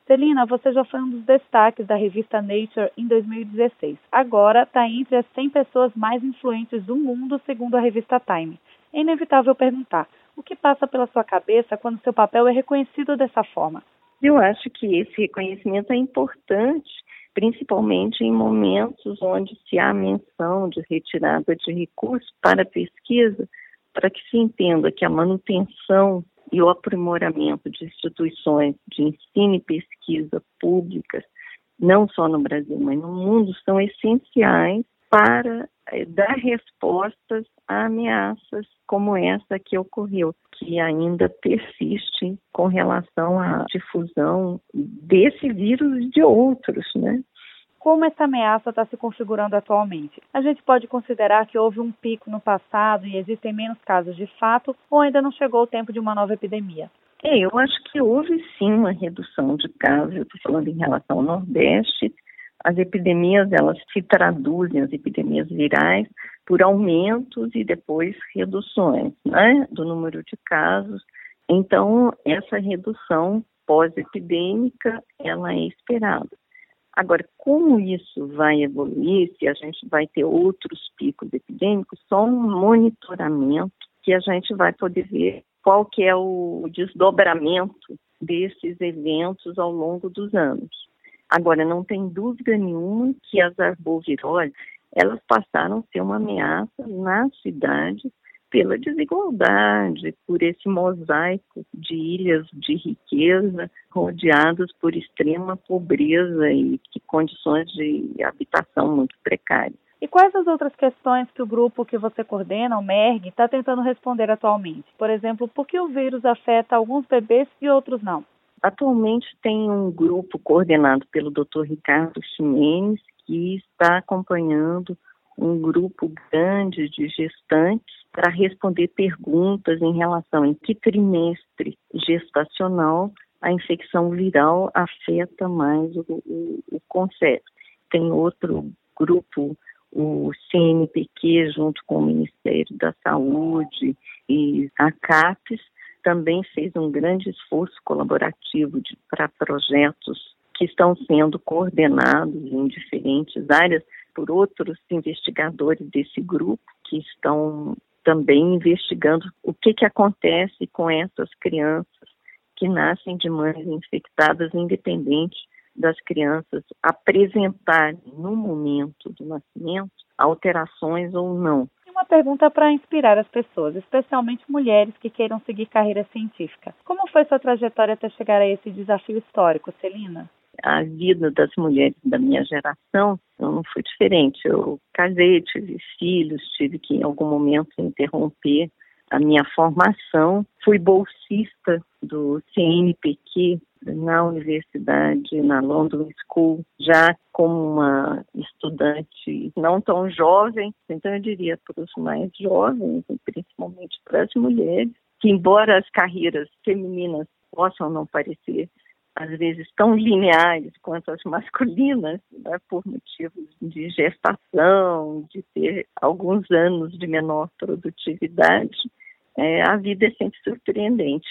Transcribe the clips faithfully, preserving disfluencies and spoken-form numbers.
Celina, você já foi um dos destaques da revista Nature em dois mil e dezesseis. Agora está entre as cem pessoas mais influentes do mundo, segundo a revista Time. É inevitável perguntar, o que passa pela sua cabeça quando seu papel é reconhecido dessa forma? Eu acho que esse reconhecimento é importante, principalmente em momentos onde se há menção de retirada de recursos para pesquisa, para que se entenda que a manutenção e o aprimoramento de instituições de ensino e pesquisa públicas, não só no Brasil, mas no mundo, são essenciais para dar respostas a ameaças como essa que ocorreu, que ainda persiste com relação à difusão desse vírus e de outros, né? Como essa ameaça está se configurando atualmente? A gente pode considerar que houve um pico no passado e existem menos casos de fato, ou ainda não chegou o tempo de uma nova epidemia? É, eu acho que houve sim uma redução de casos, eu estou falando em relação ao Nordeste. As epidemias, elas se traduzem, as epidemias virais, por aumentos e depois reduções, né, do número de casos. Então, essa redução pós-epidêmica, ela é esperada. Agora, como isso vai evoluir, se a gente vai ter outros picos epidêmicos, só um monitoramento que a gente vai poder ver qual que é o desdobramento desses eventos ao longo dos anos. Agora, não tem dúvida nenhuma que as arboviroses, elas passaram a ser uma ameaça na cidade pela desigualdade, por esse mosaico de ilhas de riqueza rodeadas por extrema pobreza e de condições de habitação muito precárias. E quais as outras questões que o grupo que você coordena, o MERG, está tentando responder atualmente? Por exemplo, por que o vírus afeta alguns bebês e outros não? Atualmente tem um grupo coordenado pelo doutor Ricardo Ximenes, que está acompanhando um grupo grande de gestantes para responder perguntas em relação a em que trimestre gestacional a infecção viral afeta mais o, o, o conceito. Tem outro grupo, o C N P Q, junto com o Ministério da Saúde e a CAPES, também fez um grande esforço colaborativo para projetos que estão sendo coordenados em diferentes áreas por outros investigadores desse grupo, que estão também investigando o que, que acontece com essas crianças que nascem de mães infectadas, independente das crianças apresentarem no momento do nascimento alterações ou não. Uma pergunta para inspirar as pessoas, especialmente mulheres que queiram seguir carreira científica. Como foi sua trajetória até chegar a esse desafio histórico, Celina? A vida das mulheres da minha geração não foi diferente. Eu casei, tive filhos, tive que em algum momento interromper a minha formação. Fui bolsista do C N P Q na universidade, na London School, já como uma estudante não tão jovem, então eu diria para os mais jovens, e principalmente para as mulheres, que embora as carreiras femininas possam não parecer às vezes tão lineares quanto as masculinas, né, por motivos de gestação, de ter alguns anos de menor produtividade, é, a vida é sempre surpreendente.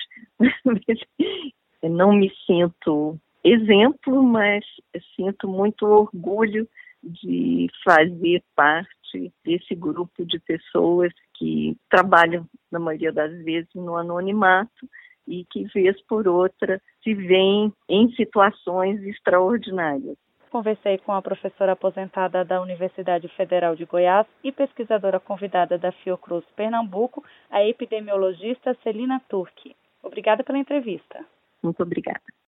Eu não me sinto exemplo, mas sinto muito orgulho de fazer parte desse grupo de pessoas que trabalham, na maioria das vezes, no anonimato, e que, vez por outra, se veem em situações extraordinárias. Conversei com a professora aposentada da Universidade Federal de Goiás e pesquisadora convidada da Fiocruz Pernambuco, a epidemiologista Celina Turki. Obrigada pela entrevista. Muito obrigada.